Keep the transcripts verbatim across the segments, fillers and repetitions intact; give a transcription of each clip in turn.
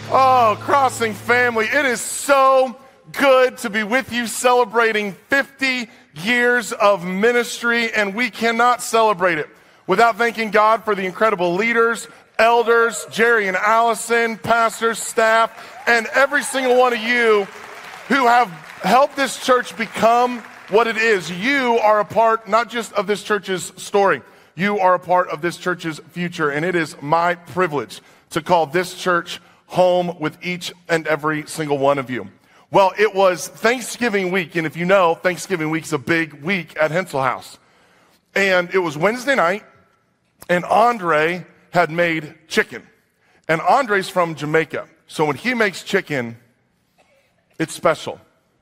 Oh, Crossing family, it is so good to be with you celebrating fifty years of ministry, and we cannot celebrate it without thanking God for the incredible leaders, elders, Jerry and Allison, pastors, staff, and every single one of you who have helped this church become what it is. You are a part not just of this church's story, you are a part of this church's future, and it is my privilege to call this church home with each and every single one of you. Well, it was Thanksgiving week, and if you know, Thanksgiving week's a big week at Hensel House. And it was Wednesday night, and Andre had made chicken. And Andre's from Jamaica, so when he makes chicken, it's special.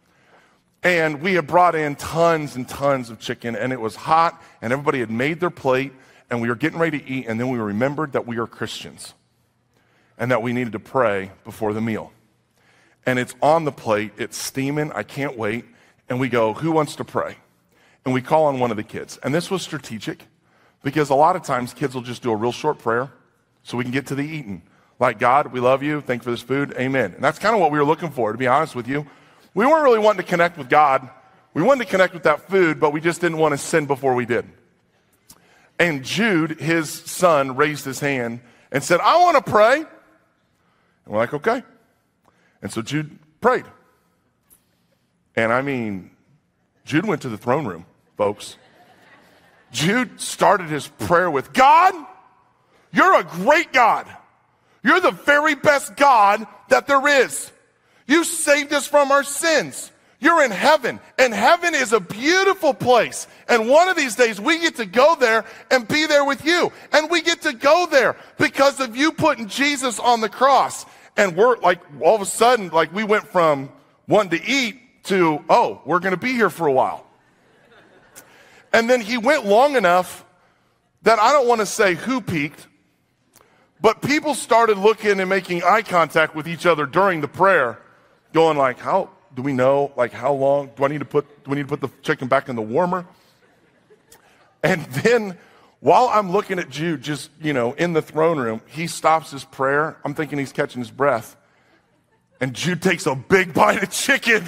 And we had brought in tons and tons of chicken, and it was hot, and everybody had made their plate, and we were getting ready to eat, and then we remembered that we are Christians and that we needed to pray before the meal. And it's on the plate, it's steaming, I can't wait, and we go, who wants to pray? And we call on one of the kids. And this was strategic, because a lot of times kids will just do a real short prayer so we can get to the eating. Like, God, we love you, thank you for this food, amen. And that's kind of what we were looking for, to be honest with you. We weren't really wanting to connect with God. We wanted to connect with that food, but we just didn't want to sin before we did. And Jude, his son, raised his hand and said, I want to pray. And we're like, okay. And so Jude prayed. And I mean, Jude went to the throne room, folks. Jude started his prayer with, God, you're a great God. You're the very best God that there is. You saved us from our sins. You're in heaven, and heaven is a beautiful place. And one of these days, we get to go there and be there with you. And we get to go there because of you putting Jesus on the cross. And we're like, all of a sudden, like we went from wanting to eat to, oh, we're going to be here for a while. And then he went long enough that I don't want to say who peaked, but people started looking and making eye contact with each other during the prayer, going like, how do we know, like how long, do I need to put, do we need to put the chicken back in the warmer? And then while I'm looking at Jude just, you know, in the throne room, he stops his prayer. I'm thinking he's catching his breath. And Jude takes a big bite of chicken.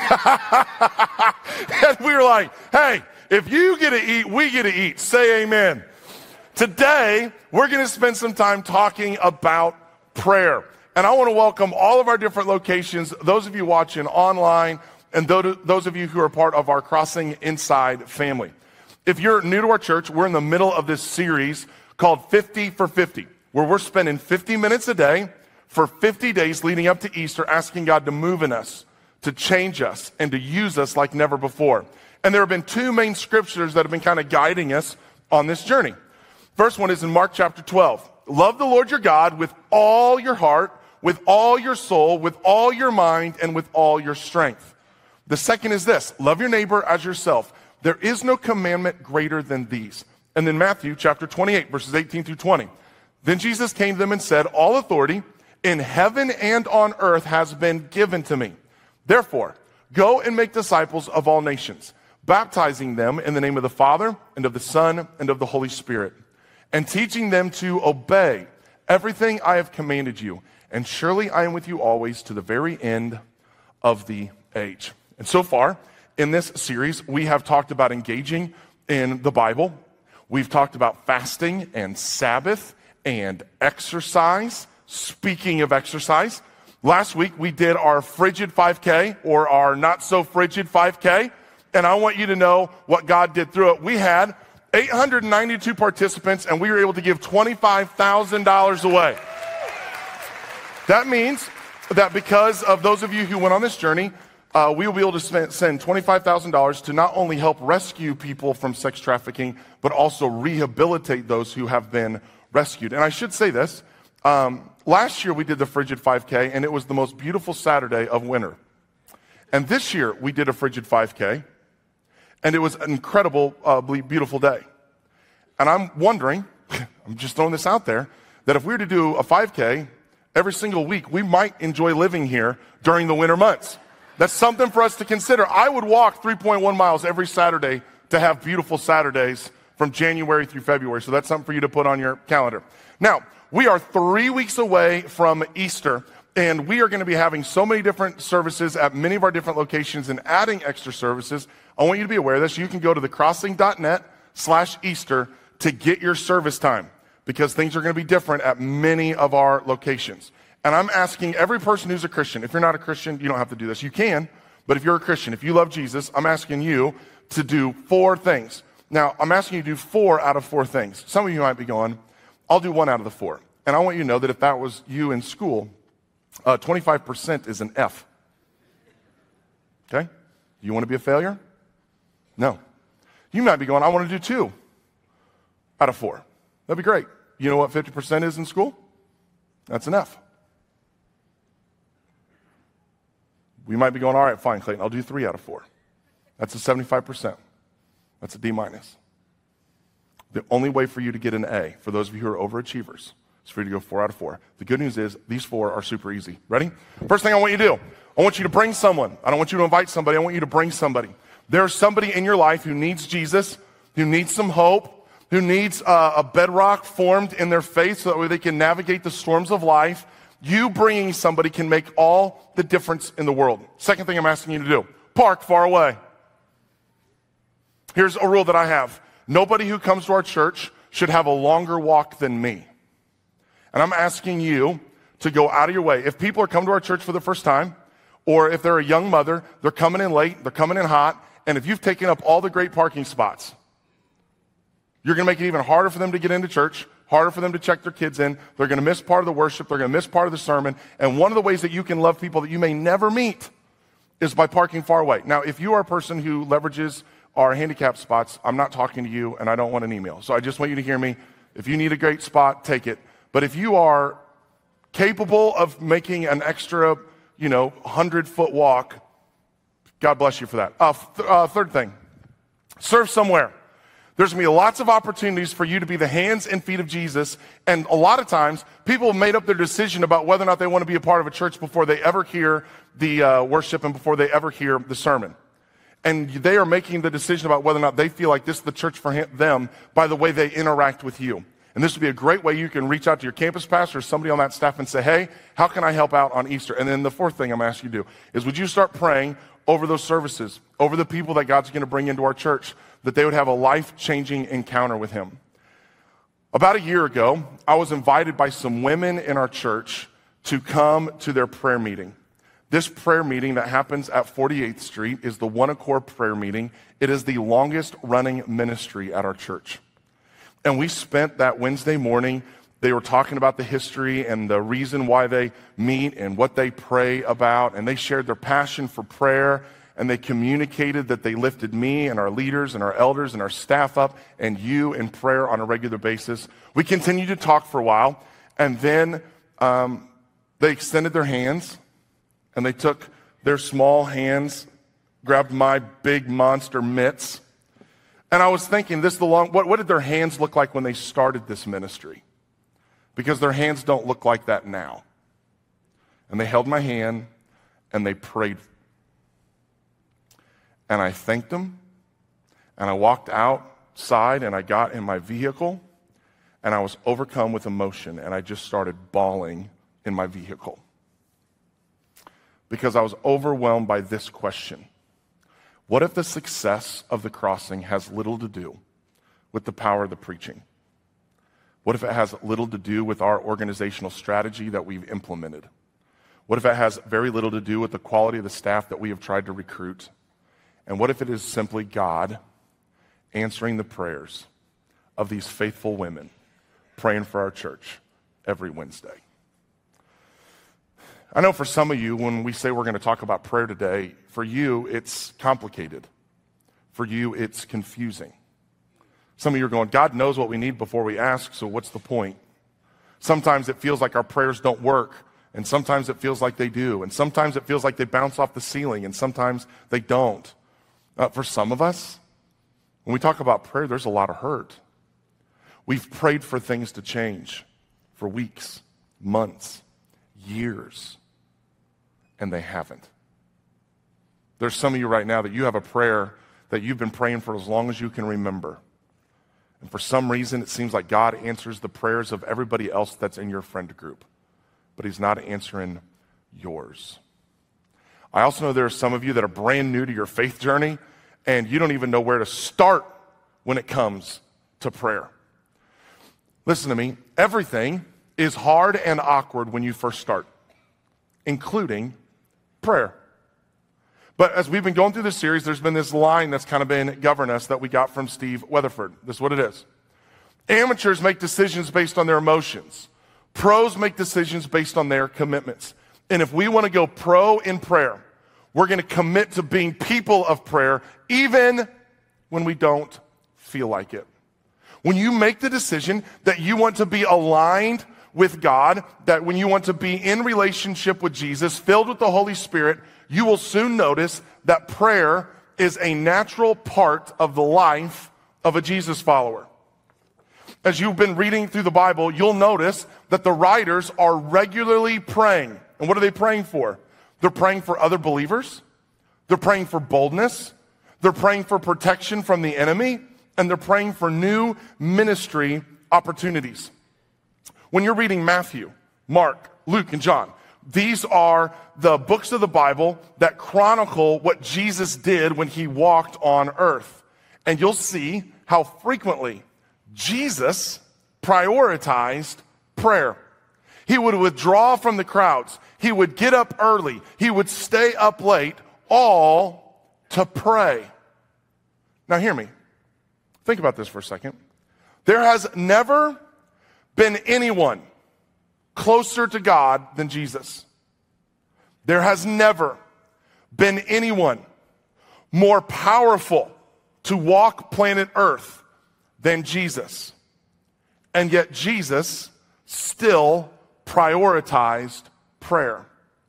And we were like, hey, if you get to eat, we get to eat. Say amen. Today, we're going to spend some time talking about prayer. And I want to welcome all of our different locations, those of you watching online, and those of you who are part of our Crossing Inside family. If you're new to our church, we're in the middle of this series called fifty for fifty, where we're spending fifty minutes a day for fifty days leading up to Easter, asking God to move in us, to change us, and to use us like never before. And there have been two main scriptures that have been kind of guiding us on this journey. First one is in Mark chapter twelve. Love the Lord your God with all your heart, with all your soul, with all your mind, and with all your strength. The second is this, love your neighbor as yourself. There is no commandment greater than these. And then Matthew chapter twenty-eight, verses eighteen through twenty. Then Jesus came to them and said, all authority in heaven and on earth has been given to me. Therefore, go and make disciples of all nations, baptizing them in the name of the Father and of the Son and of the Holy Spirit, and teaching them to obey everything I have commanded you. And surely I am with you always to the very end of the age. And so far, in this series, we have talked about engaging in the Bible. We've talked about fasting and Sabbath and exercise. Speaking of exercise, last week we did our frigid five K, or our not so frigid five K. And I want you to know what God did through it. We had eight hundred ninety-two participants, and we were able to give twenty-five thousand dollars away. That means that because of those of you who went on this journey, uh, we will be able to spend, send twenty-five thousand dollars to not only help rescue people from sex trafficking, but also rehabilitate those who have been rescued. And I should say this, um, last year we did the Frigid five K, and it was the most beautiful Saturday of winter. And this year we did a Frigid five K, and it was an incredibly uh, beautiful day. And I'm wondering, I'm just throwing this out there, that if we were to do a five K every single week, we might enjoy living here during the winter months. That's something for us to consider. I would walk three point one miles every Saturday to have beautiful Saturdays from January through February. So that's something for you to put on your calendar. Now, we are three weeks away from Easter, And we are going to be having so many different services at many of our different locations and adding extra services. I want you to be aware of this. You can go to thecrossing.net slash Easter to get your service time, because things are going to be different at many of our locations. And I'm asking every person who's a Christian, if you're not a Christian, you don't have to do this. You can, but if you're a Christian, if you love Jesus, I'm asking you to do four things. Now, I'm asking you to do four out of four things. Some of you might be going, I'll do one out of the four. And I want you to know that if that was you in school, uh, twenty-five percent is an F. Okay? You want to be a failure? No. You might be going, I want to do two out of four. That'd be great. You know what fifty percent is in school? That's an F. We might be going, all right, fine, Clayton, I'll do three out of four. That's a seventy-five percent. That's a D minus. The only way for you to get an A, for those of you who are overachievers, is for you to go four out of four. The good news is these four are super easy. Ready? First thing I want you to do, I want you to bring someone. I don't want you to invite somebody. I want you to bring somebody. There's somebody in your life who needs Jesus, who needs some hope, who needs uh, a bedrock formed in their faith so that way they can navigate the storms of life. You bringing somebody can make all the difference in the world. Second thing I'm asking you to do, park far away. Here's a rule that I have. Nobody who comes to our church should have a longer walk than me. And I'm asking you to go out of your way. If people are coming to our church for the first time, or if they're a young mother, they're coming in late, they're coming in hot, and if you've taken up all the great parking spots, you're going to make it even harder for them to get into church, harder for them to check their kids in. They're going to miss part of the worship. They're going to miss part of the sermon. And one of the ways that you can love people that you may never meet is by parking far away. Now, if you are a person who leverages our handicap spots, I'm not talking to you, and I don't want an email. So I just want you to hear me. If you need a great spot, take it. But if you are capable of making an extra, you know, hundred-foot walk, God bless you for that. Uh, th- uh, third thing, serve somewhere. There's going to be lots of opportunities for you to be the hands and feet of Jesus. And a lot of times, people have made up their decision about whether or not they want to be a part of a church before they ever hear the uh, worship and before they ever hear the sermon. And they are making the decision about whether or not they feel like this is the church for him, them by the way they interact with you. And this would be a great way you can reach out to your campus pastor or somebody on that staff and say, hey, how can I help out on Easter? And then the fourth thing I'm asking you to do is, would you start praying over those services, over the people that God's going to bring into our church, that they would have a life-changing encounter with him. About a year ago, I was invited by some women in our church to come to their prayer meeting. This prayer meeting that happens at forty-eighth Street is the One Accord prayer meeting. It is the longest running ministry at our church. And we spent that Wednesday morning, they were talking about the history and the reason why they meet and what they pray about. And they shared their passion for prayer. And they communicated that they lifted me and our leaders and our elders and our staff up and you in prayer on a regular basis. We continued to talk for a while. And then um, they extended their hands. And they took their small hands, grabbed my big monster mitts. And I was thinking, this is the long, what, what did their hands look like when they started this ministry? Because their hands don't look like that now. And they held my hand and they prayed. And I thanked them. And I walked outside and I got in my vehicle. And I was overcome with emotion. And I just started bawling in my vehicle. Because I was overwhelmed by this question. What if the success of the crossing has little to do with the power of the preaching? What if it has little to do with our organizational strategy that we've implemented? What if it has very little to do with the quality of the staff that we have tried to recruit? And what if it is simply God answering the prayers of these faithful women praying for our church every Wednesday? I know for some of you, when we say we're going to talk about prayer today, for you, it's complicated. For you, it's confusing. Some of you are going, God knows what we need before we ask, so what's the point? Sometimes it feels like our prayers don't work, and sometimes it feels like they do, and sometimes it feels like they bounce off the ceiling, and sometimes they don't. Uh, for some of us, when we talk about prayer, there's a lot of hurt. We've prayed for things to change for weeks, months, years. And they haven't. There's some of you right now that you have a prayer that you've been praying for as long as you can remember. And for some reason, it seems like God answers the prayers of everybody else that's in your friend group. But he's not answering yours. I also know there are some of you that are brand new to your faith journey, and you don't even know where to start when it comes to prayer. Listen to me, everything is hard and awkward when you first start, including prayer. But as we've been going through this series, there's been this line that's kind of been governing us that we got from Steve Weatherford. This is what it is. Amateurs make decisions based on their emotions. Pros make decisions based on their commitments. And if we want to go pro in prayer, we're going to commit to being people of prayer, even when we don't feel like it. When you make the decision that you want to be aligned with God, that when you want to be in relationship with Jesus, filled with the Holy Spirit, you will soon notice that prayer is a natural part of the life of a Jesus follower. As you've been reading through the Bible, you'll notice that the writers are regularly praying. And what are they praying for? They're praying for other believers. They're praying for boldness. They're praying for protection from the enemy. And they're praying for new ministry opportunities. When you're reading Matthew, Mark, Luke, and John, these are the books of the Bible that chronicle what Jesus did when he walked on earth. And you'll see how frequently Jesus prioritized prayer. He would withdraw from the crowds. He would get up early. He would stay up late, all to pray. Now hear me. Think about this for a second. There has never been anyone closer to God than Jesus. There has never been anyone more powerful to walk planet Earth than Jesus. And yet Jesus still prioritized prayer.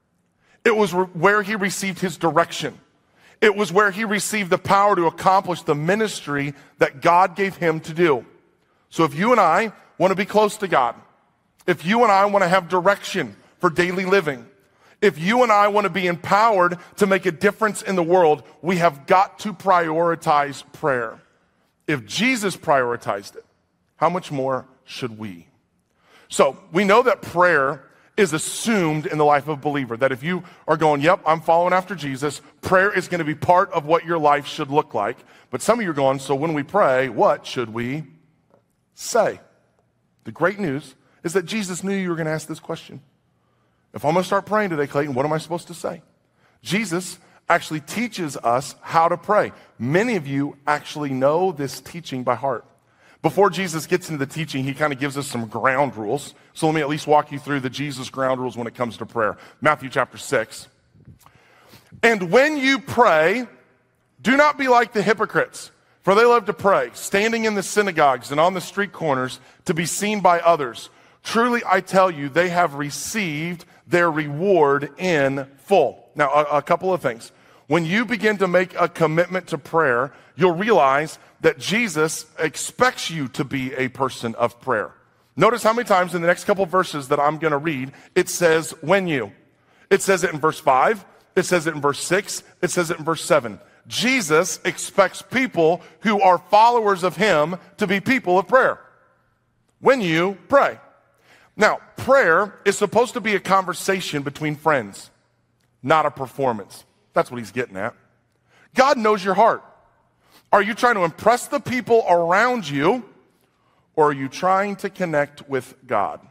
It was re- where he received his direction. It was where he received the power to accomplish the ministry that God gave him to do. So if you and I want to be close to God, if you and I want to have direction for daily living, if you and I want to be empowered to make a difference in the world, we have got to prioritize prayer. If Jesus prioritized it, how much more should we? So we know that prayer is assumed in the life of a believer, that if you are going, yep, I'm following after Jesus, prayer is going to be part of what your life should look like. But some of you are going, so when we pray, what should we say? The great news is that Jesus knew you were going to ask this question. If I'm going to start praying today, Clayton, what am I supposed to say? Jesus actually teaches us how to pray. Many of you actually know this teaching by heart. Before Jesus gets into the teaching, he kind of gives us some ground rules. So let me at least walk you through the Jesus ground rules when it comes to prayer. Matthew chapter six. And when you pray, do not be like the hypocrites, for they love to pray, standing in the synagogues and on the street corners to be seen by others. Truly, I tell you, they have received their reward in full. Now, a, a couple of things. When you begin to make a commitment to prayer, you'll realize that Jesus expects you to be a person of prayer. Notice how many times in the next couple of verses that I'm going to read, it says, when you. It says it in verse five. It says it in verse six. It says it in verse seven. Jesus expects people who are followers of him to be people of prayer. When you pray. Now, prayer is supposed to be a conversation between friends, not a performance. That's what he's getting at. God knows your heart. Are you trying to impress the people around you, or are you trying to connect with God?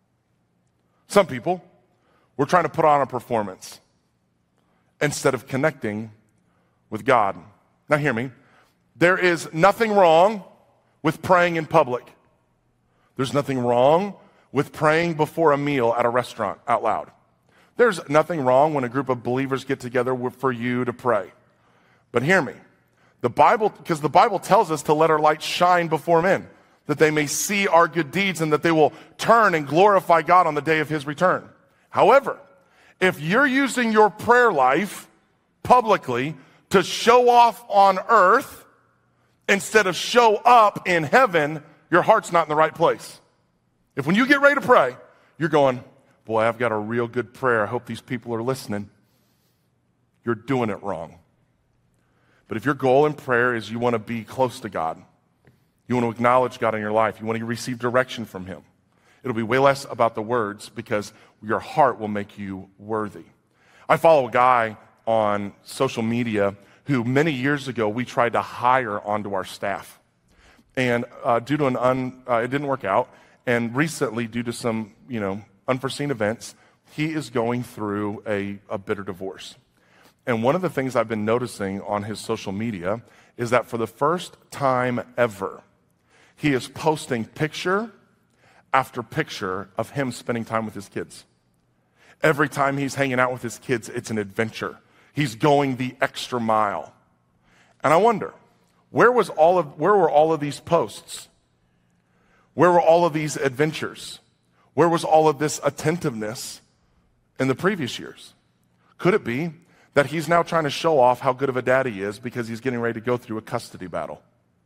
Some people, we're trying to put on a performance instead of connecting with God. Now hear me. There is nothing wrong with praying in public. There's nothing wrong with praying before a meal at a restaurant out loud. There's nothing wrong when a group of believers get together for you to pray. But hear me. The Bible, because the Bible tells us to let our light shine before men, that they may see our good deeds and that they will turn and glorify God on the day of his return. However, if you're using your prayer life publicly to show off on earth instead of show up in heaven, your heart's not in the right place. If when you get ready to pray, you're going, boy, I've got a real good prayer. I hope these people are listening. You're doing it wrong. But if your goal in prayer is you want to be close to God, you want to acknowledge God in your life, you want to receive direction from him, It'll be way less about the words because your heart will make you worthy. I follow a guy on social media who many years ago we tried to hire onto our staff. And uh, due to an un, uh, it didn't work out. And recently, due to some, you know, unforeseen events, he is going through a, a bitter divorce. And one of the things I've been noticing on his social media is that for the first time ever, he is posting picture after picture of him spending time with his kids. Every time he's hanging out with his kids, it's an adventure. He's going the extra mile. And I wonder, where was all of where were all of these posts? Where were all of these adventures? Where was all of this attentiveness in the previous years? Could it be that he's now trying to show off how good of a dad he is because he's getting ready to go through a custody battle?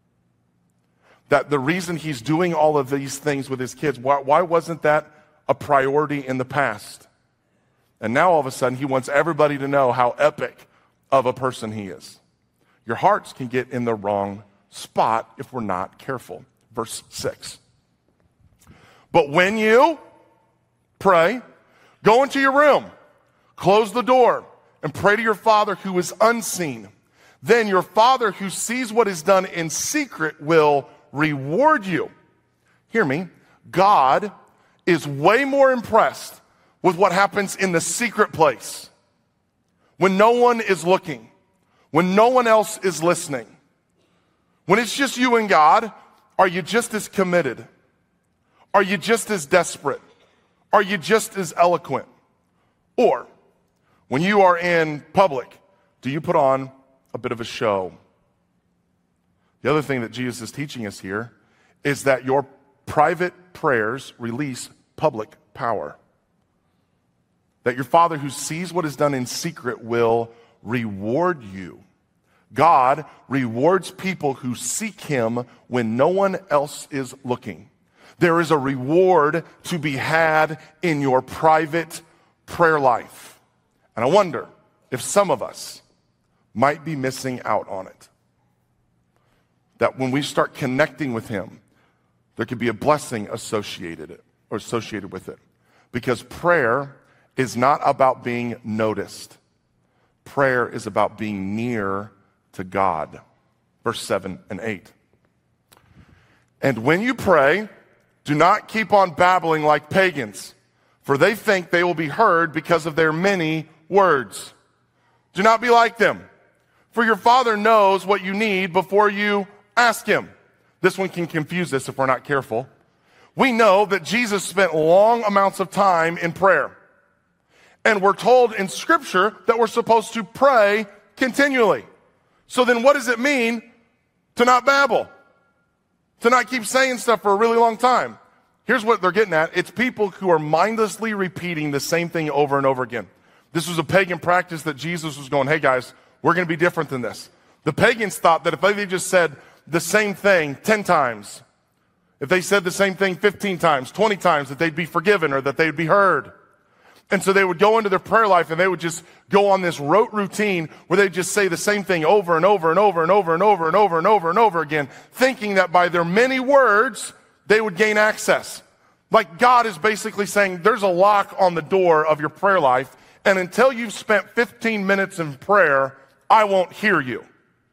That the reason he's doing all of these things with his kids, why, why wasn't that a priority in the past? And now all of a sudden he wants everybody to know how epic of a person he is. Your hearts can get in the wrong spot if we're not careful. Verse six. But when you pray, go into your room, close the door, and pray to your Father who is unseen. Then your Father who sees what is done in secret will reward you. Hear me. God is way more impressed with what happens in the secret place. When no one is looking, when no one else is listening. When it's just you and God, are you just as committed? Are you just as desperate? Are you just as eloquent? Or, when you are in public, do you put on a bit of a show? The other thing that Jesus is teaching us here is that your private prayers release public power. That your Father who sees what is done in secret will reward you. God rewards people who seek him when no one else is looking. There is a reward to be had in your private prayer life. And I wonder if some of us might be missing out on it. That when we start connecting with him, there could be a blessing associated it, or associated with it. Because prayer is not about being noticed. Prayer is about being near to God. Verse seven and eight. And when you pray, do not keep on babbling like pagans, for they think they will be heard because of their many words. Do not be like them, for your Father knows what you need before you ask him. This one can confuse us if we're not careful. We know that Jesus spent long amounts of time in prayer. And we're told in Scripture that we're supposed to pray continually. So then what does it mean to not babble? To not keep saying stuff for a really long time? Here's what they're getting at. It's people who are mindlessly repeating the same thing over and over again. This was a pagan practice that Jesus was going, hey guys, we're going to be different than this. The pagans thought that if they just said the same thing ten times, if they said the same thing fifteen times, twenty times, that they'd be forgiven or that they'd be heard. And so they would go into their prayer life and they would just go on this rote routine where they just say the same thing over and over and over and over and over and over and over and over again, thinking that by their many words, they would gain access. Like God is basically saying, there's a lock on the door of your prayer life, and until you've spent fifteen minutes in prayer, I won't hear you.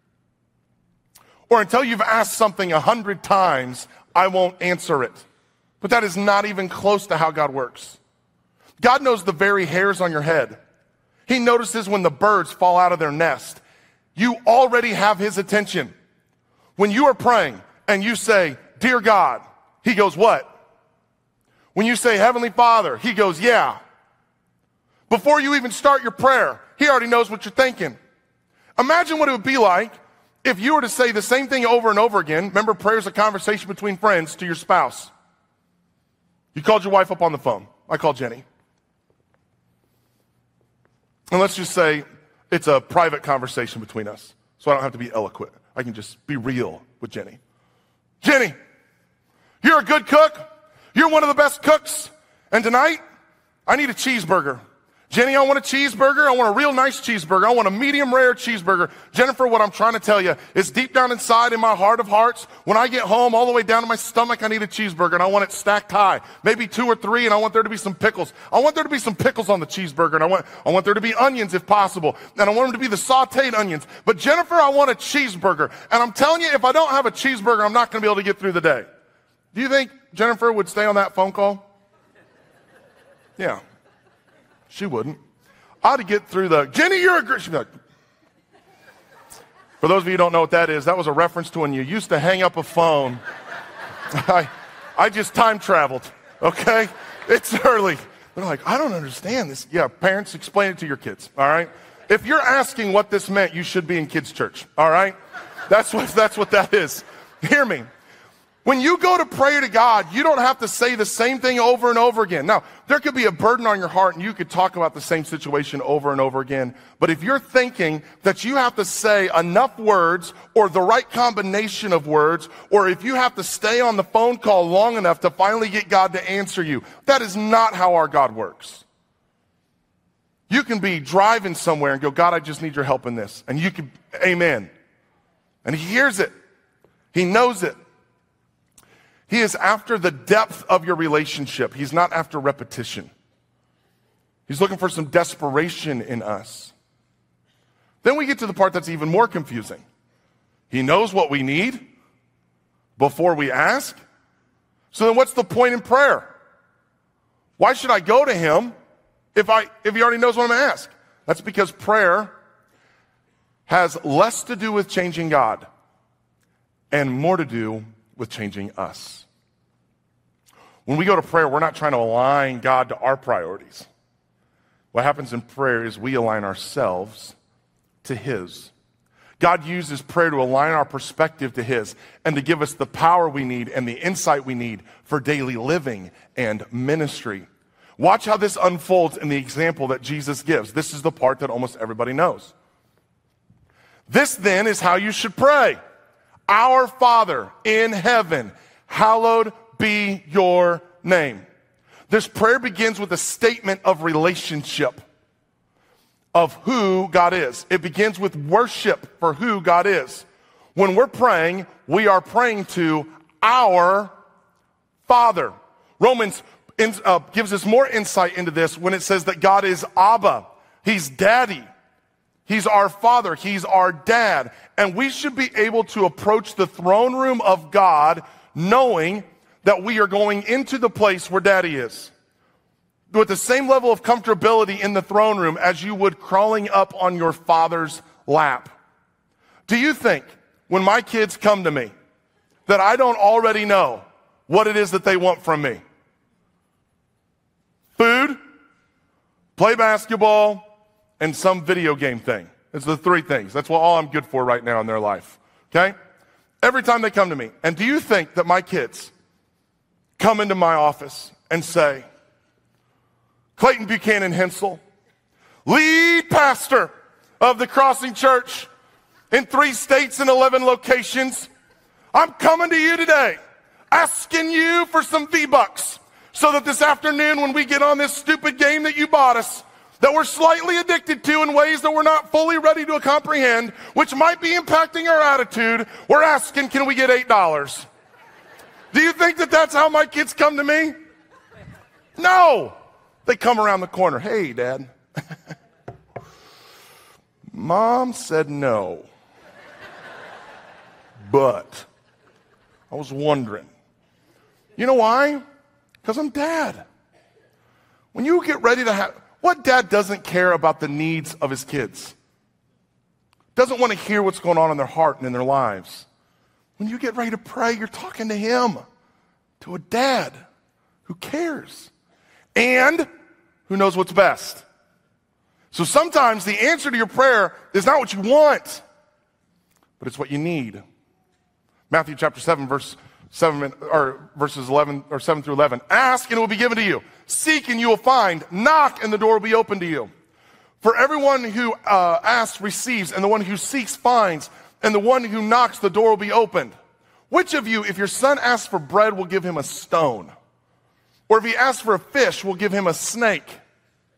Or until you've asked something a hundred times, I won't answer it. But that is not even close to how God works. God knows the very hairs on your head. He notices when the birds fall out of their nest. You already have his attention. When you are praying and you say, dear God, he goes, what? When you say, Heavenly Father, he goes, yeah. Before you even start your prayer, he already knows what you're thinking. Imagine what it would be like if you were to say the same thing over and over again. Remember, prayer is a conversation between friends to your spouse. You called your wife up on the phone. I called Jenny. And let's just say it's a private conversation between us, so I don't have to be eloquent. I can just be real with Jenny. Jenny, you're a good cook. You're one of the best cooks. And tonight, I need a cheeseburger. Jenny, I want a cheeseburger. I want a real nice cheeseburger. I want a medium rare cheeseburger. Jennifer, what I'm trying to tell you is deep down inside in my heart of hearts, when I get home all the way down to my stomach, I need a cheeseburger and I want it stacked high. Maybe two or three, and I want there to be some pickles. I want there to be some pickles on the cheeseburger, and I want, I want there to be onions if possible. And I want them to be the sauteed onions. But Jennifer, I want a cheeseburger. And I'm telling you, if I don't have a cheeseburger, I'm not going to be able to get through the day. Do you think Jennifer would stay on that phone call? Yeah. She wouldn't. I ought to get through the, Jenny, you're a great, she'd be like, for those of you who don't know what that is, that was a reference to when you used to hang up a phone. I, I just time traveled, okay? It's early. They're like, I don't understand this. Yeah, parents, explain it to your kids, all right? If you're asking what this meant, you should be in kids' church, all right? That's what, that's what that is. Hear me. When you go to pray to God, you don't have to say the same thing over and over again. Now, there could be a burden on your heart and you could talk about the same situation over and over again. But if you're thinking that you have to say enough words or the right combination of words, or if you have to stay on the phone call long enough to finally get God to answer you, that is not how our God works. You can be driving somewhere and go, God, I just need your help in this. And you can, amen. And he hears it. He knows it. He is after the depth of your relationship. He's not after repetition. He's looking for some desperation in us. Then we get to the part that's even more confusing. He knows what we need before we ask. So then what's the point in prayer? Why should I go to him if I if he already knows what I'm going to ask? That's because prayer has less to do with changing God and more to do with changing us. When we go to prayer, we're not trying to align God to our priorities. What happens in prayer is we align ourselves to his. God uses prayer to align our perspective to his and to give us the power we need and the insight we need for daily living and ministry. Watch how this unfolds in the example that Jesus gives. This is the part that almost everybody knows. This then is how you should pray. Our Father in heaven, hallowed be your name. This prayer begins with a statement of relationship of who God is. It begins with worship for who God is. When we're praying, we are praying to our Father. Romans uh, gives us more insight into this when it says that God is Abba. He's daddy. He's our Father. He's our dad. And we should be able to approach the throne room of God knowing that we are going into the place where daddy is with the same level of comfortability in the throne room as you would crawling up on your father's lap. Do you think when my kids come to me that I don't already know what it is that they want from me? Food, play basketball, and some video game thing. It's the three things. That's what all I'm good for right now in their life. Okay? Every time they come to me. And do you think that my kids come into my office and say, Clayton Buchanan Hensel, lead pastor of the Crossing Church in three states and eleven locations, I'm coming to you today asking you for some V-Bucks so that this afternoon when we get on this stupid game that you bought us, that we're slightly addicted to in ways that we're not fully ready to comprehend, which might be impacting our attitude, we're asking, can we get eight dollars? Do you think that that's how my kids come to me? No. They come around the corner. Hey, Dad. Mom said no. But I was wondering. You know why? Because I'm dad. When you get ready to have... What dad doesn't care about the needs of his kids? Doesn't want to hear what's going on in their heart and in their lives. When you get ready to pray, you're talking to him, to a dad who cares and who knows what's best. So sometimes the answer to your prayer is not what you want, but it's what you need. Matthew chapter seven, verse seven, or verses eleven or seven through eleven. Ask and it will be given to you. Seek and you will find. Knock and the door will be opened to you. For everyone who uh, asks receives, and the one who seeks finds, and the one who knocks the door will be opened. Which of you, if your son asks for bread, will give him a stone? Or if he asks for a fish, will give him a snake?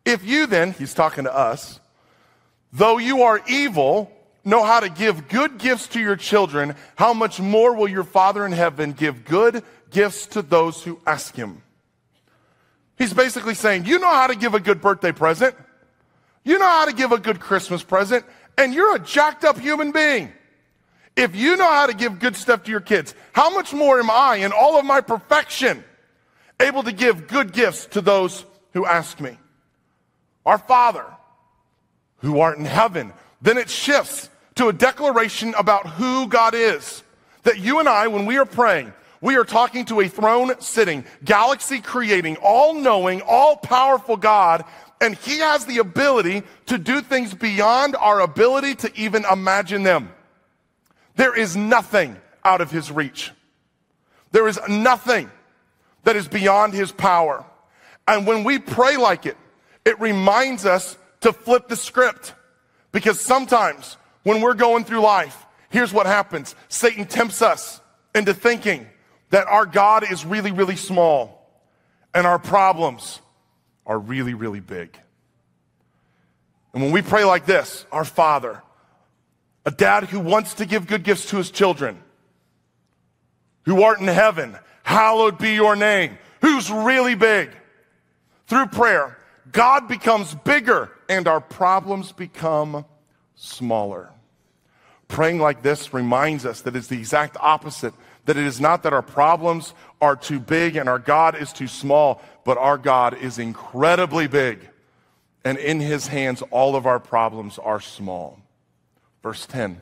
If you then, he's talking to us, though you are evil, know how to give good gifts to your children, how much more will your Father in heaven give good gifts to those who ask him? He's basically saying, you know how to give a good birthday present. You know how to give a good Christmas present, and you're a jacked up human being. If you know how to give good stuff to your kids, how much more am I, in all of my perfection, able to give good gifts to those who ask me? Our Father, who art in heaven. Then it shifts to a declaration about who God is. That you and I, when we are praying, we are talking to a throne-sitting, galaxy-creating, all-knowing, all-powerful God, and he has the ability to do things beyond our ability to even imagine them. There is nothing out of his reach. There is nothing that is beyond his power. And when we pray like it, it reminds us to flip the script. Because sometimes when we're going through life, here's what happens. Satan tempts us into thinking that our God is really, really small and our problems are really, really big. And when we pray like this, our Father, a dad who wants to give good gifts to his children, who art in heaven, hallowed be your name, who's really big. Through prayer, God becomes bigger and our problems become smaller. Praying like this reminds us that it's the exact opposite, that it is not that our problems are too big and our God is too small, but our God is incredibly big, and in his hands all of our problems are small. Verse ten.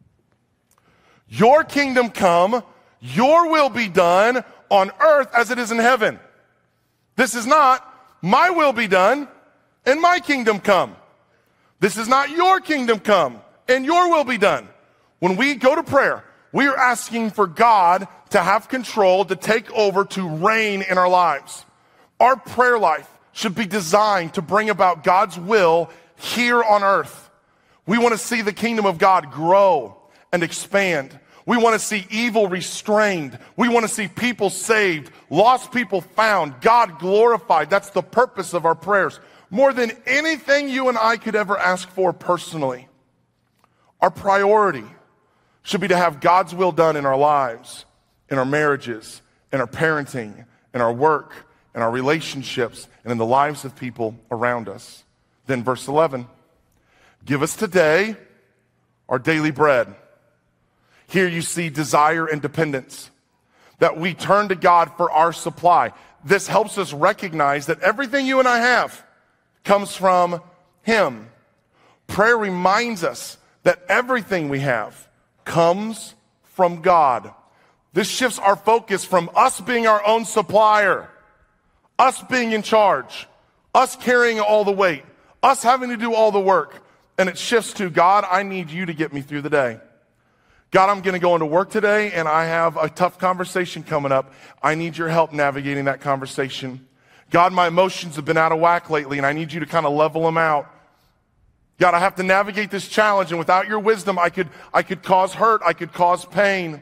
Your kingdom come, your will be done on earth as it is in heaven. This is not my will be done and my kingdom come. This is not your kingdom come and your will be done. When we go to prayer, we are asking for God to have control, to take over, to reign in our lives. Our prayer life should be designed to bring about God's will here on earth. We want to see the kingdom of God grow and expand. We want to see evil restrained. We want to see people saved, lost people found, God glorified. That's the purpose of our prayers. More than anything you and I could ever ask for personally, our priority should be to have God's will done in our lives, in our marriages, in our parenting, in our work, in our relationships, and in the lives of people around us. Then verse eleven, give us today our daily bread. Here you see desire and dependence, that we turn to God for our supply. This helps us recognize that everything you and I have comes from him. Prayer reminds us that everything we have comes from God. This shifts our focus from us being our own supplier, us being in charge, us carrying all the weight, us having to do all the work, and it shifts to, God, I need you to get me through the day. God, I'm going to go into work today, and I have a tough conversation coming up. I need your help navigating that conversation. God, my emotions have been out of whack lately, and I need you to kind of level them out. God, I have to navigate this challenge, and without your wisdom, I could, I could cause hurt, I could cause pain.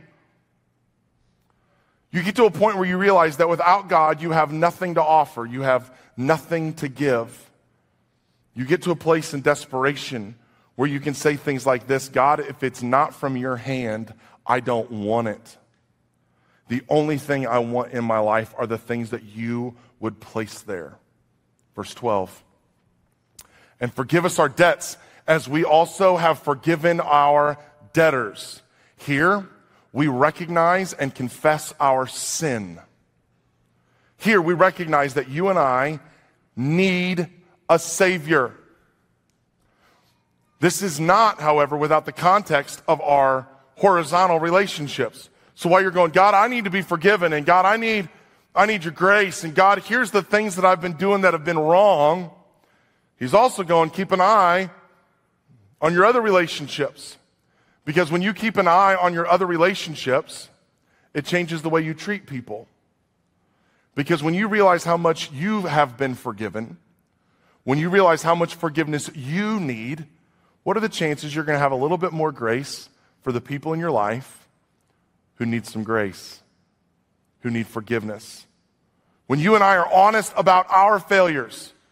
You get to a point where you realize that without God, you have nothing to offer. You have nothing to give. You get to a place in desperation where you can say things like this, God, if it's not from your hand, I don't want it. The only thing I want in my life are the things that you would place there. Verse twelve. And forgive us our debts as we also have forgiven our debtors. Here, we recognize and confess our sin. Here, we recognize that you and I need a Savior. This is not, however, without the context of our horizontal relationships. So while you're going, God, I need to be forgiven, and God, I need, I need your grace, and God, here's the things that I've been doing that have been wrong, he's also going, keep an eye on your other relationships. Because when you keep an eye on your other relationships, it changes the way you treat people. Because when you realize how much you have been forgiven, when you realize how much forgiveness you need, what are the chances you're going to have a little bit more grace for the people in your life who need some grace, who need forgiveness? When you and I are honest about our failures,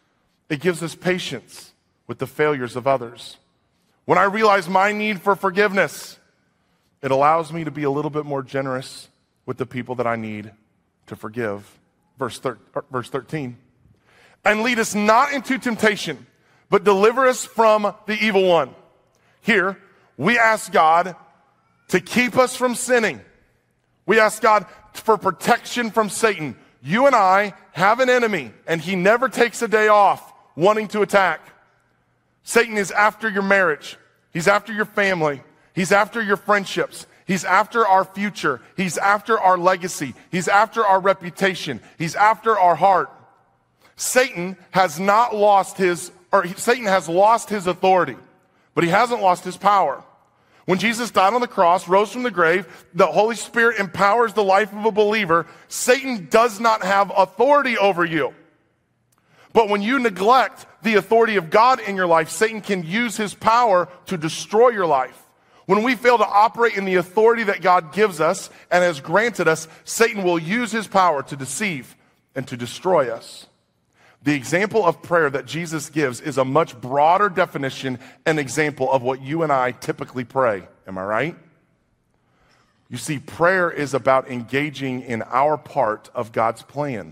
It gives us patience with the failures of others. When I realize my need for forgiveness, it allows me to be a little bit more generous with the people that I need to forgive. Verse, thir- verse thirteen. And lead us not into temptation, but deliver us from the evil one. Here, we ask God to keep us from sinning. We ask God for protection from Satan. You and I have an enemy, and he never takes a day off wanting to attack. Satan is after your marriage. He's after your family. He's after your friendships. He's after our future. He's after our legacy. He's after our reputation. He's after our heart. Satan has not lost his, or Satan has lost his authority, but he hasn't lost his power. When Jesus died on the cross, rose from the grave, the Holy Spirit empowers the life of a believer. Satan does not have authority over you. But when you neglect the authority of God in your life, Satan can use his power to destroy your life. When we fail to operate in the authority that God gives us and has granted us, Satan will use his power to deceive and to destroy us. The example of prayer that Jesus gives is a much broader definition and example of what you and I typically pray. Am I right? You see, prayer is about engaging in our part of God's plan.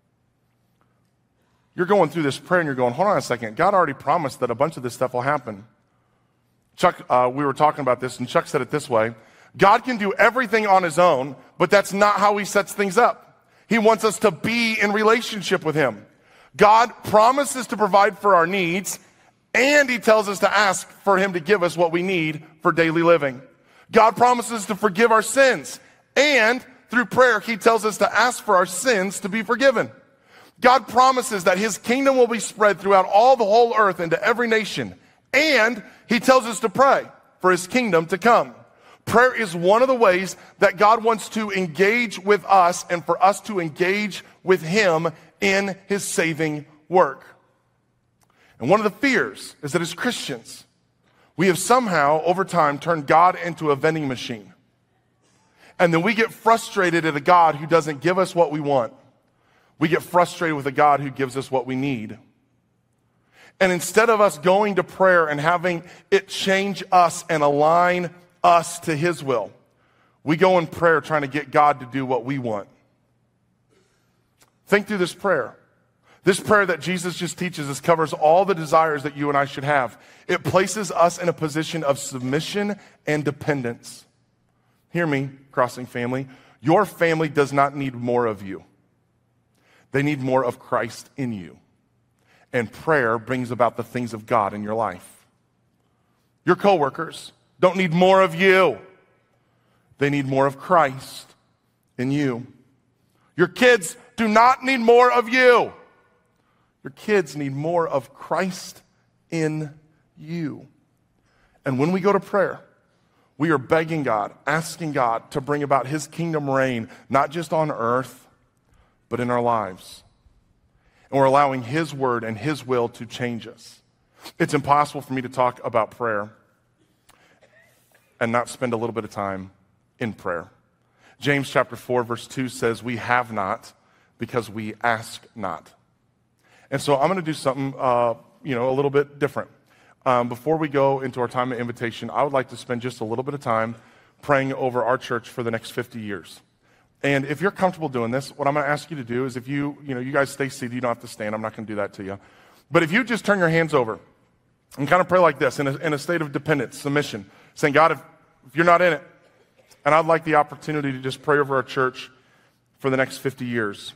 You're going through this prayer and you're going, hold on a second. God already promised that a bunch of this stuff will happen. Chuck, uh, we were talking about this, and Chuck said it this way. God can do everything on his own, but that's not how he sets things up. He wants us to be in relationship with him. God promises to provide for our needs, and he tells us to ask for him to give us what we need for daily living. God promises to forgive our sins, and through prayer, he tells us to ask for our sins to be forgiven. God promises that his kingdom will be spread throughout all the whole earth into every nation, and he tells us to pray for his kingdom to come. Prayer is one of the ways that God wants to engage with us and for us to engage with him in his saving work. And one of the fears is that as Christians, we have somehow over time turned God into a vending machine. And then we get frustrated at a God who doesn't give us what we want. We get frustrated with a God who gives us what we need. And instead of us going to prayer and having it change us and align us to his will, we go in prayer trying to get God to do what we want. Think through this prayer. This prayer that Jesus just teaches us covers all the desires that you and I should have. It places us in a position of submission and dependence. Hear me, Crossing family. Your family does not need more of you. They need more of Christ in you. And prayer brings about the things of God in your life. Your coworkers don't need more of you. They need more of Christ in you. Your kids do not need more of you. Your kids need more of Christ in you. And when we go to prayer, we are begging God, asking God to bring about his kingdom reign, not just on earth, but in our lives. And we're allowing his word and his will to change us. It's impossible for me to talk about prayer and not spend a little bit of time in prayer. James chapter four, verse two says, we have not because we ask not. And so I'm going to do something, uh, you know, a little bit different. Um, before we go into our time of invitation, I would like to spend just a little bit of time praying over our church for the next fifty years. And if you're comfortable doing this, what I'm going to ask you to do is if you, you know, you guys stay seated, you don't have to stand. I'm not going to do that to you. But if you just turn your hands over and kind of pray like this in a, in a state of dependence, submission, saying, God, if, if you're not in it, and I'd like the opportunity to just pray over our church for the next fifty years.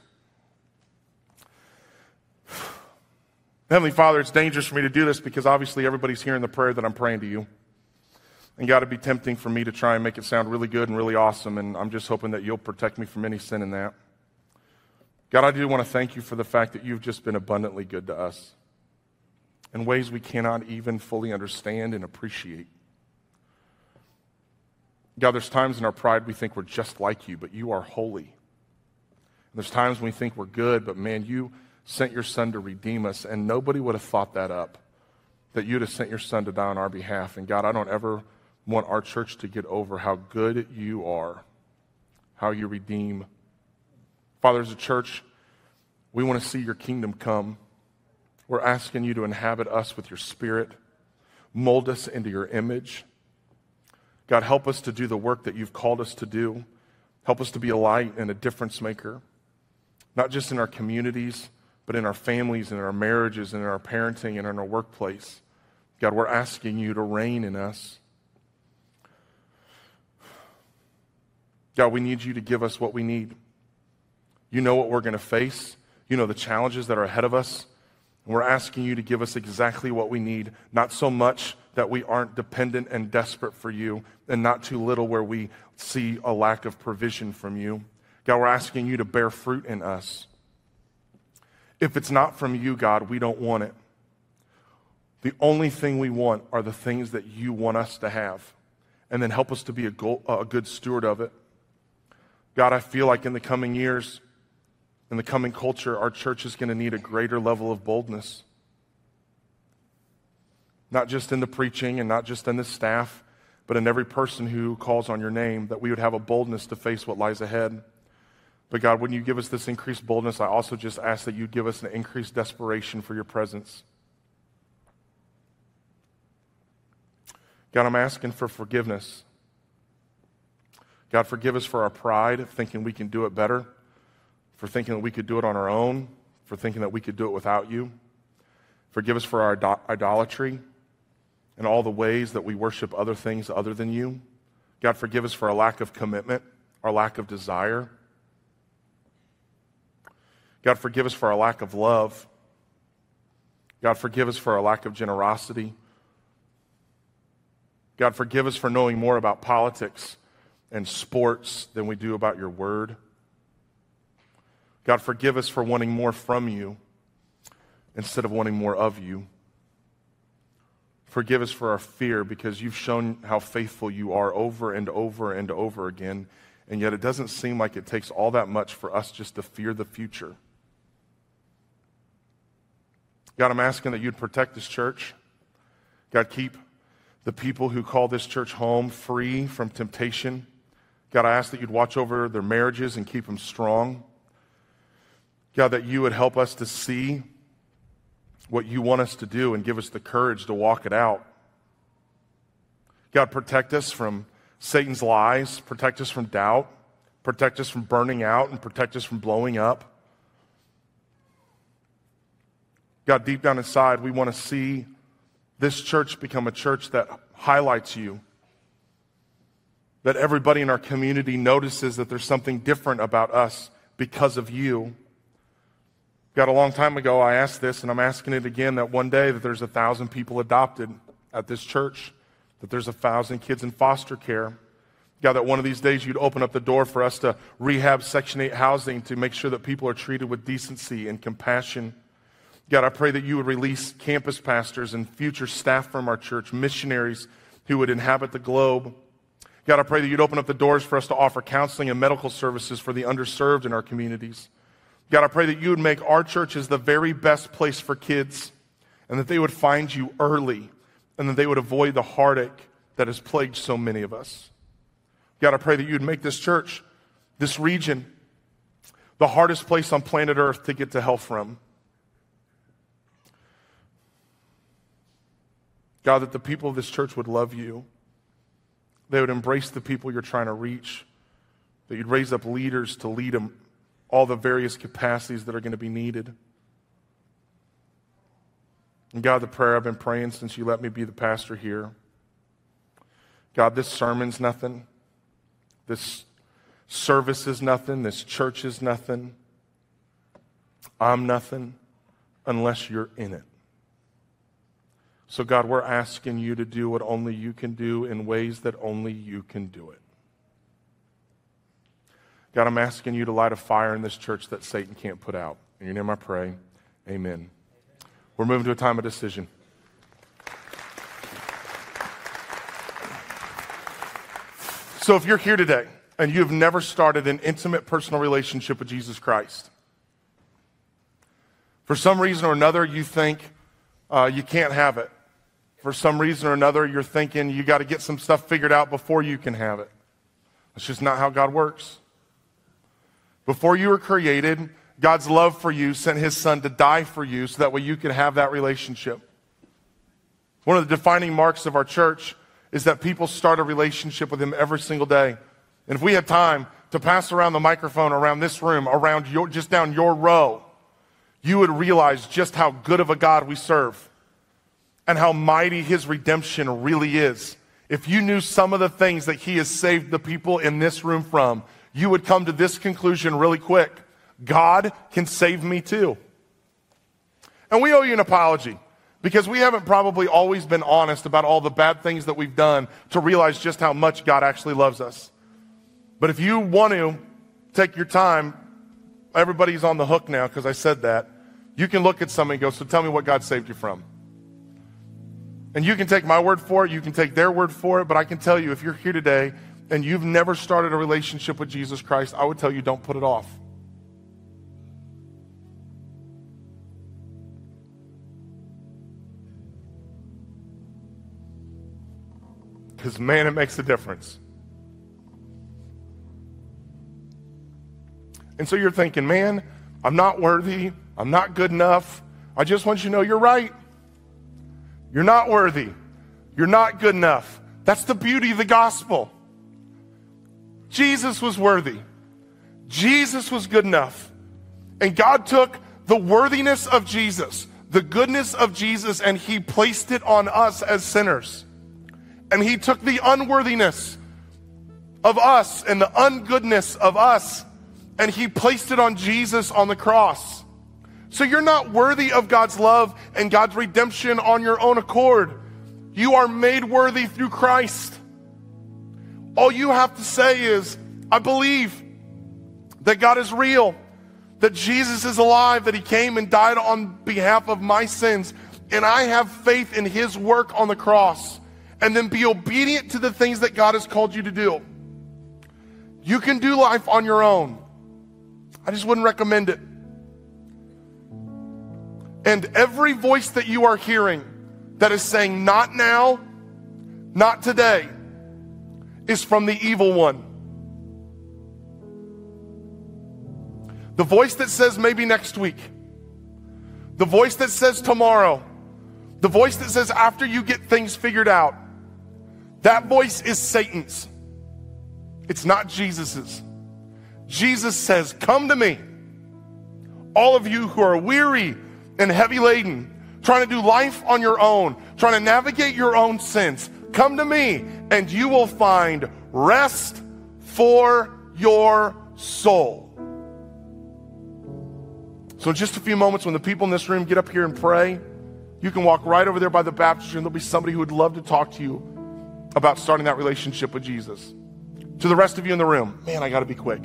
Heavenly Father, it's dangerous for me to do this because obviously everybody's hearing the prayer that I'm praying to you. And God, it'd be tempting for me to try and make it sound really good and really awesome, and I'm just hoping that you'll protect me from any sin in that. God, I do want to thank you for the fact that you've just been abundantly good to us in ways we cannot even fully understand and appreciate. God, there's times in our pride we think we're just like you, but you are holy. And there's times when we think we're good, but man, you sent your son to redeem us, and nobody would have thought that up, that you'd have sent your son to die on our behalf. And God, I don't ever want our church to get over how good you are, how you redeem. Father, as a church, we want to see your kingdom come. We're asking you to inhabit us with your Spirit, mold us into your image. God, help us to do the work that you've called us to do. Help us to be a light and a difference maker, not just in our communities, but in our families and in our marriages and in our parenting and in our workplace. God, we're asking you to reign in us. God, we need you to give us what we need. You know what we're going to face. You know the challenges that are ahead of us. And we're asking you to give us exactly what we need, not so much that we aren't dependent and desperate for you, and not too little where we see a lack of provision from you. God, we're asking you to bear fruit in us. If it's not from you, God, we don't want it. The only thing we want are the things that you want us to have. And then help us to be a, go- a good steward of it. God, I feel like in the coming years, in the coming culture, our church is going to need a greater level of boldness. Not just in the preaching and not just in the staff, but in every person who calls on your name, that we would have a boldness to face what lies ahead. But God, when you give us this increased boldness, I also just ask that you give us an increased desperation for your presence. God, I'm asking for forgiveness. God, forgive us for our pride, thinking we can do it better, for thinking that we could do it on our own, for thinking that we could do it without you. Forgive us for our idol- idolatry and all the ways that we worship other things other than you. God, forgive us for our lack of commitment, our lack of desire. God, forgive us for our lack of love. God, forgive us for our lack of generosity. God, forgive us for knowing more about politics and sports than we do about your word. God, forgive us for wanting more from you instead of wanting more of you. Forgive us for our fear, because you've shown how faithful you are over and over and over again, and yet it doesn't seem like it takes all that much for us just to fear the future. God, I'm asking that you'd protect this church. God, keep the people who call this church home free from temptation. God, I ask that you'd watch over their marriages and keep them strong. God, that you would help us to see what you want us to do and give us the courage to walk it out. God, protect us from Satan's lies, protect us from doubt, protect us from burning out, and protect us from blowing up. God, deep down inside, we want to see this church become a church that highlights you, that everybody in our community notices that there's something different about us because of you. God, a long time ago, I asked this, and I'm asking it again, that one day that there's a thousand people adopted at this church, that there's a thousand kids in foster care. God, that one of these days you'd open up the door for us to rehab Section eight housing to make sure that people are treated with decency and compassion. God, I pray that you would release campus pastors and future staff from our church, missionaries who would inhabit the globe. God, I pray that you'd open up the doors for us to offer counseling and medical services for the underserved in our communities. God, I pray that you would make our churches the very best place for kids, and that they would find you early, and that they would avoid the heartache that has plagued so many of us. God, I pray that you would make this church, this region, the hardest place on planet Earth to get to hell from. God, that the people of this church would love you. They would embrace the people you're trying to reach. That you'd raise up leaders to lead them all the various capacities that are going to be needed. And God, the prayer I've been praying since you let me be the pastor here. God, this sermon's nothing. This service is nothing. This church is nothing. I'm nothing unless you're in it. So God, we're asking you to do what only you can do in ways that only you can do it. God, I'm asking you to light a fire in this church that Satan can't put out. In your name I pray, amen. We're moving to a time of decision. So if you're here today and you've never started an intimate personal relationship with Jesus Christ, for some reason or another you think uh, you can't have it. For some reason or another you're thinking you got to get some stuff figured out before you can have it. That's just not how God works. Before you were created, God's love for you, sent his son to die for you so that way you could have that relationship. One of the defining marks of our church is that people start a relationship with him every single day. And if we had time to pass around the microphone around this room, around your, just down your row, you would realize just how good of a God we serve and how mighty his redemption really is. If you knew some of the things that he has saved the people in this room from, you would come to this conclusion really quick. God can save me too. And we owe you an apology because we haven't probably always been honest about all the bad things that we've done to realize just how much God actually loves us. But if you want to take your time, everybody's on the hook now because I said that. You can look at somebody and go, so tell me what God saved you from. And you can take my word for it, you can take their word for it, but I can tell you if you're here today and you've never started a relationship with Jesus Christ, I would tell you don't put it off. Because man, it makes a difference. And so you're thinking, man, I'm not worthy, I'm not good enough. I just want you to know you're right. You're not worthy. You're not good enough. That's the beauty of the gospel. Jesus was worthy. Jesus was good enough. And God took the worthiness of Jesus, the goodness of Jesus, and he placed it on us as sinners. And he took the unworthiness of us and the ungoodness of us, and he placed it on Jesus on the cross. So you're not worthy of God's love and God's redemption on your own accord. You are made worthy through Christ. All you have to say is, I believe that God is real, that Jesus is alive, that he came and died on behalf of my sins, and I have faith in his work on the cross, and then be obedient to the things that God has called you to do. You can do life on your own. I just wouldn't recommend it. And every voice that you are hearing that is saying, not now, not today, is from the evil one. The voice that says maybe next week. The voice that says tomorrow. The voice that says after you get things figured out. That voice is Satan's. It's not Jesus's. Jesus says, come to me, all of you who are weary and heavy laden, trying to do life on your own, trying to navigate your own sins. Come to me and you will find rest for your soul. So in just a few moments, when the people in this room get up here and pray, you can walk right over there by the baptistry and there'll be somebody who would love to talk to you about starting that relationship with Jesus. To the rest of you in the room, man, I gotta be quick.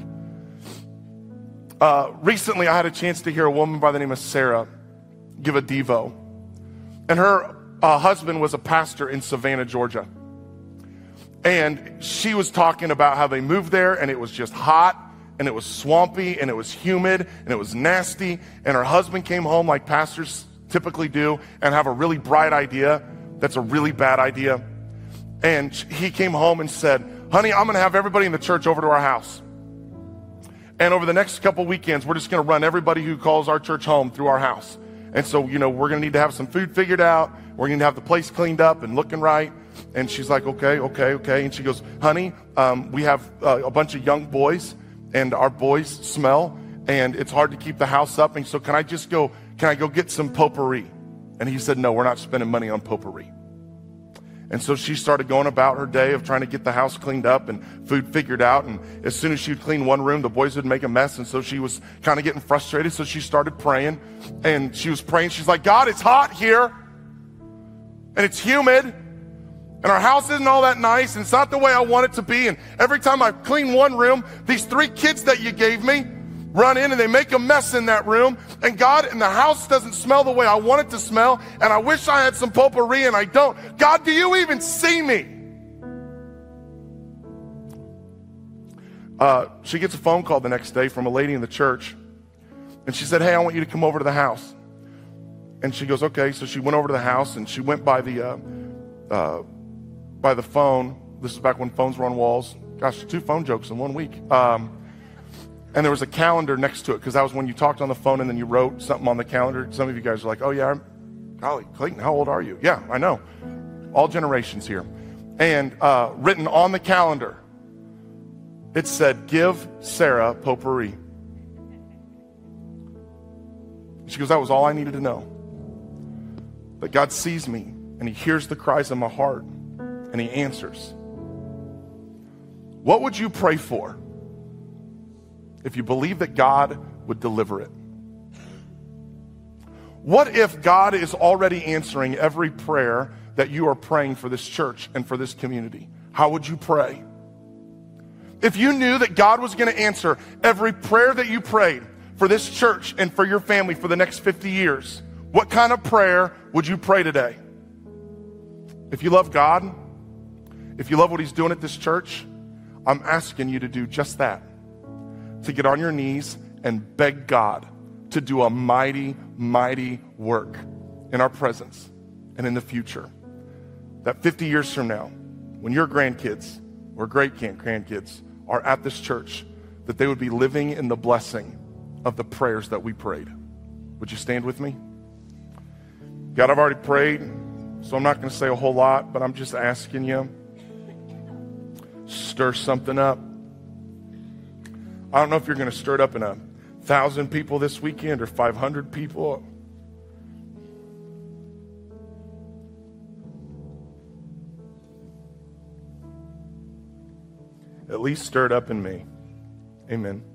Uh, recently, I had a chance to hear a woman by the name of Sarah give a Devo. And her uh, husband was a pastor in Savannah, Georgia. And she was talking about how they moved there and it was just hot and it was swampy and it was humid and it was nasty. And her husband came home like pastors typically do and have a really bright idea that's a really bad idea. And he came home and said, honey, I'm going to have everybody in the church over to our house. And over the next couple weekends, we're just going to run everybody who calls our church home through our house. And so, you know, we're going to need to have some food figured out. We're going to have the place cleaned up and looking right. And she's like, okay, okay, okay. And she goes, honey, um, we have uh, a bunch of young boys and our boys smell and it's hard to keep the house up. And so can I just go, can I go get some potpourri? And he said, no, we're not spending money on potpourri. And so she started going about her day of trying to get the house cleaned up and food figured out. And as soon as she would clean one room, the boys would make a mess. And so she was kind of getting frustrated. So she started praying. And she was praying. She's like, God, it's hot here. And it's humid. And our house isn't all that nice. And it's not the way I want it to be. And every time I clean one room, these three kids that you gave me run in and they make a mess in that room. And God, and the house doesn't smell the way I want it to smell. And I wish I had some potpourri and I don't. God, do you even see me? Uh, she gets a phone call the next day from a lady in the church. And she said, hey, I want you to come over to the house. And she goes, okay. So she went over to the house and she went by the, uh, uh, by the phone. This is back when phones were on walls. Gosh, two phone jokes in one week. Um, And there was a calendar next to it, because that was when you talked on the phone and then you wrote something on the calendar. Some of you guys are like, oh yeah, I'm, golly, Clayton, how old are you? Yeah, I know. All generations here. And uh, written on the calendar, it said, give Sarah potpourri. She goes, that was all I needed to know. That God sees me and he hears the cries of my heart and he answers. What would you pray for if you believe that God would deliver it? What if God is already answering every prayer that you are praying for this church and for this community? How would you pray? If you knew that God was going to answer every prayer that you prayed for this church and for your family for the next fifty years, what kind of prayer would you pray today? If you love God, if you love what he's doing at this church, I'm asking you to do just that. To get on your knees and beg God to do a mighty, mighty work in our presence and in the future. That fifty years from now, when your grandkids or great-grandkids are at this church, that they would be living in the blessing of the prayers that we prayed. Would you stand with me? God, I've already prayed, so I'm not going to say a whole lot, but I'm just asking you, stir something up. I don't know if you're going to stir it up in a thousand people this weekend or five hundred people. At least stir it up in me. Amen.